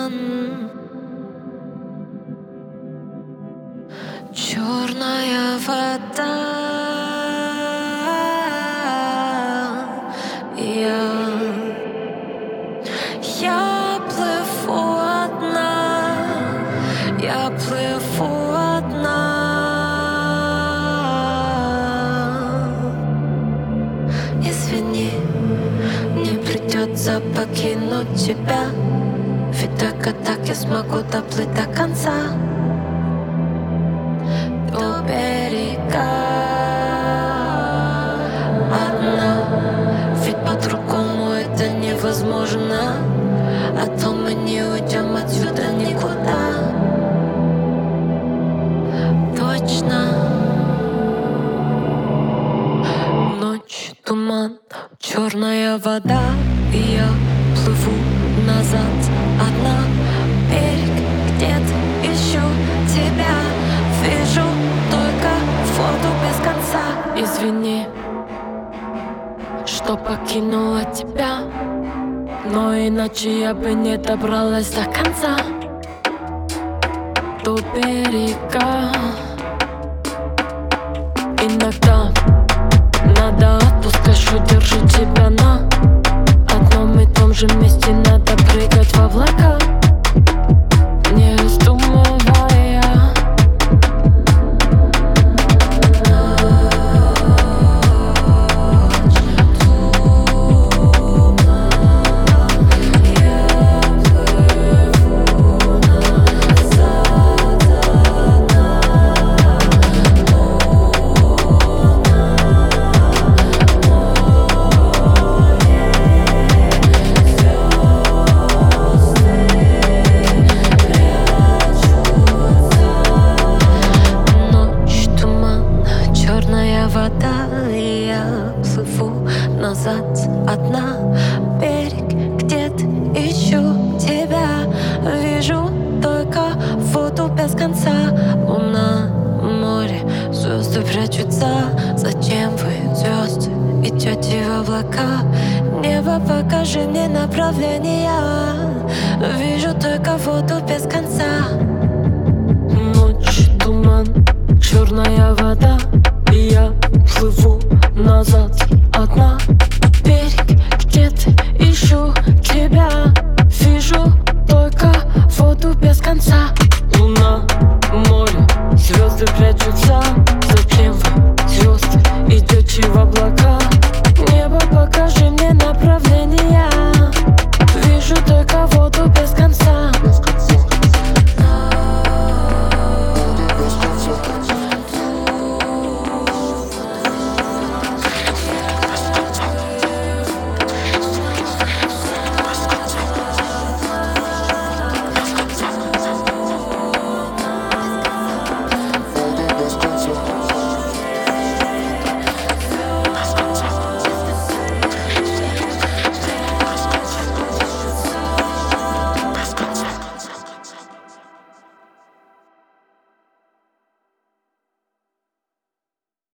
туман, черная вода. Я плыву одна, я плыву одна. Извини, мне придется покинуть тебя, ведь только так я смогу доплыть до конца, до берега. Одна, ведь по-другому это невозможно, а то мы не уйдем отсюда никуда. Точно. Ночь, туман, черная вода, и я плыву назад одна. Берег, где-то ищу тебя, вижу только воду без конца. Извини, что покинула тебя, но иначе я бы не добралась до конца, до берега. Иногда надо отпускать, что держит тебя на одном и том же месте. Надо прыгать в облака, не раздумывая. Вода, и я плыву назад одна. Берег, где-то ищу тебя, вижу только воду без конца. Луна, море, звезды прячутся. Зачем вы, звезды, идете в облака? Небо, покажи мне направление. Вижу только воду без конца. Ночь, туман, черная вода, и я плыву назад одна.